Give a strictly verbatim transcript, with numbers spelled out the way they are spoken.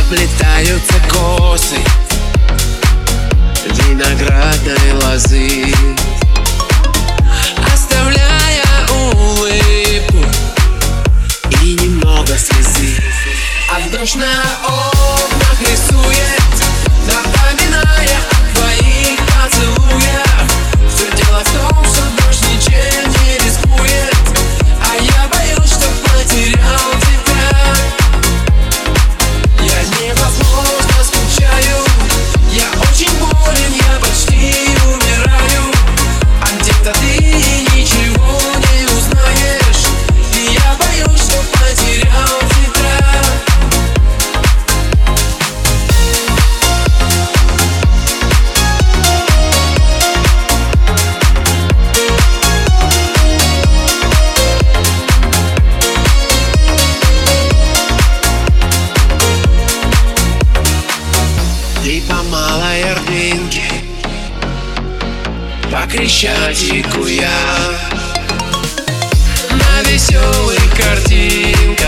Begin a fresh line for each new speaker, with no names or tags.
заплетаются косы виноградной лозы, оставляя улыбку и немного слезы. А дождь на окнах рисует, напоминая о твоих поцелуях. Все дело в том, что дождь ничем не рискует, а я боюсь, что потерял тебя. Я невозможно скучаю, я очень болен, я почти умираю. А где-то ты ничего не узнаешь, и я боюсь, что потерял тебя. Ты по малой Ордынке, по Крещатику я на веселой картинке